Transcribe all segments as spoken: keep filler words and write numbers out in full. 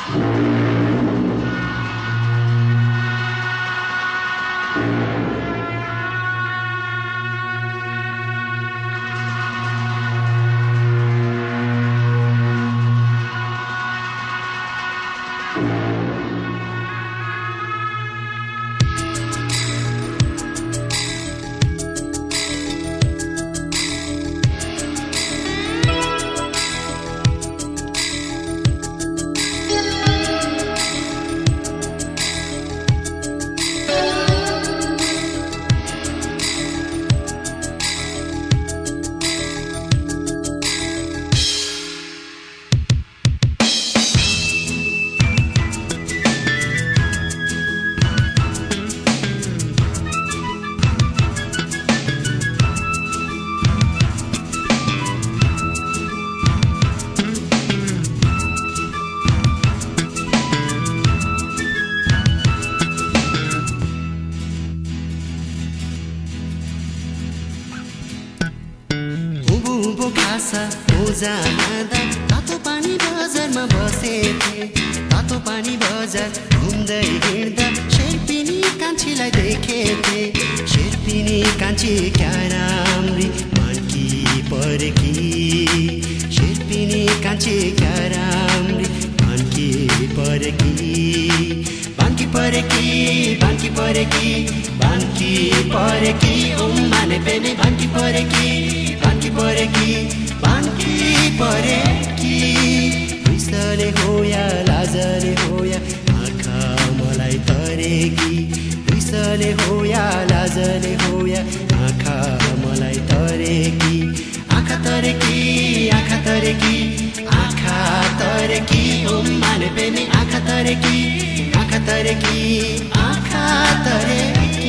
जाँदा तातो पानी बजारमा बसेथे तातो पानी बजार घुम्दै हिँड्दा शेर्पिनी कान्छीलाई देखेथे शेर्पिनी कान्छी क्या राम्री मान्की परेकी शेर्पिनी कान्छी क्या राम्री मान्की परेकी बान्की परेकी बान्की परेकी बान्की परेकी ओम माने पेने बान्की परेकी बान्की परेकी बान्की परेकी रिसले होया लाजले होया आँखा मलाई तरेकी रिसले होया लाजले होया आँखा मलाई तरेकी आँखा तरेकी आँखा तरेकी आँखा तरेकी ओम माने पेने आँखा तरेकी आँखा तरेकी आँखा तरेकी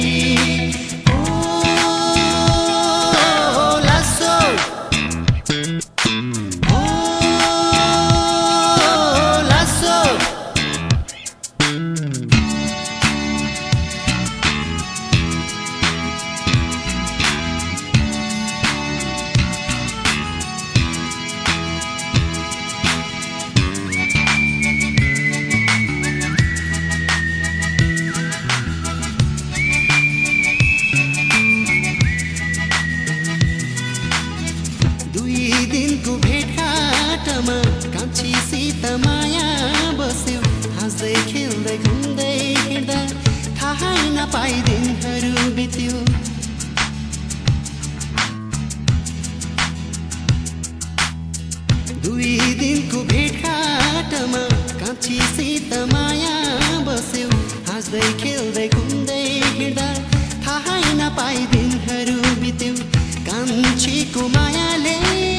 दुई दिनको भेटघाटमा कान्छीसित माया बस्यो हाँस्दै खेल्दै घुम्दै हिँड्दा थाहै नपाई दिनहरू बित्यो कान्छीको मायाले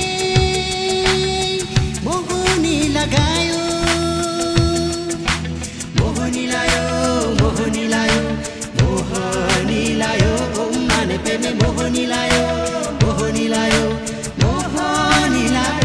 मोहनी लगायो मोहनी लायो मोहनी लायो मोहनी लायो ओम माने पेने मोहनी लायो मोहनी लायो मोहनी लायो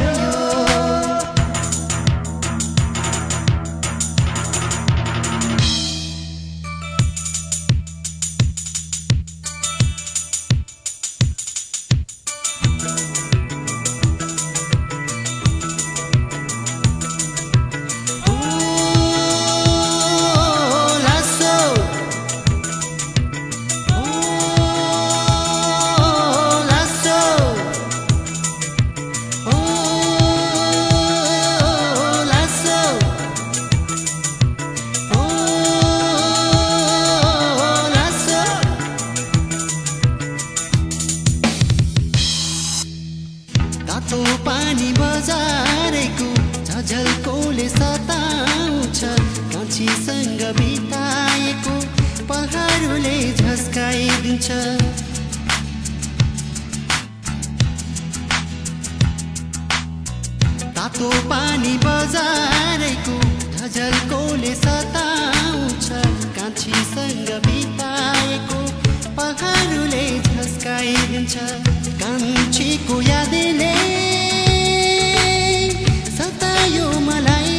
तातो पानी बजारेको झझल्कोले सताउँछ कान्छीसँग बिताएको पलहरूले झस्काइदिन्छ तातो पानी बजारेको झझल्कोले सताउँछ कान्छीसँग बिताएको पलहरूले झस्काइदिन्छ कान्छीको यादले सतायो मलाई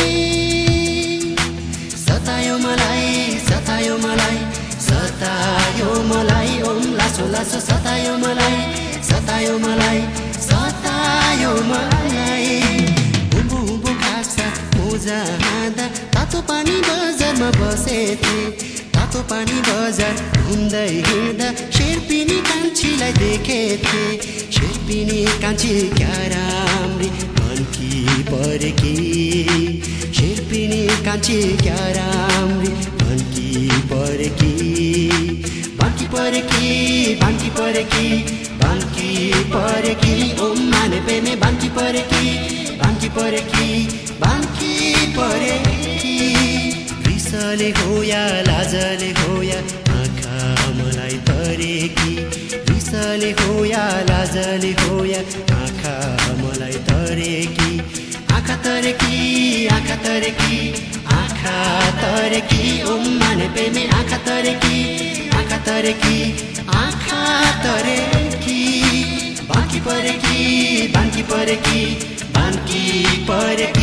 सतायो मलाई सतायो मलाई सतायो मलाई ओम लासो लासो सतायो मलाई सतायो मलाई सतायो मलाई उभो उभो खासा जाँदा तातो पानी बजारमा बसेथे तातो पानी बजार घुम्दै हिँड्दा शेर्पिनी कान्छीलाई देखेथे शेर्पिनी कान्छी क्या राम्री भन्की परेकी शेर्पिनी कान्छी क्या राम्री भन्की परेकी बाँकी परेकी बाँकी परेकी बाँकी परेकी ओम माने प्रेमे बाँकी परेकी बाँकी परेकी बाँकी परेकी रिसले हो या लाजले हो या आँखा मलाई तरेकी रिसले हो या लाजले हो या आँखा मलाई तरेकी आँखा तरेकी आँखा तरेकी आँखा तरेकी ओम माने प्रेमे आँखा तरेकी आँखा तरेकी आँखा तरेकी बाँकी परेकी बाँकी परेकी बाँकी परेकी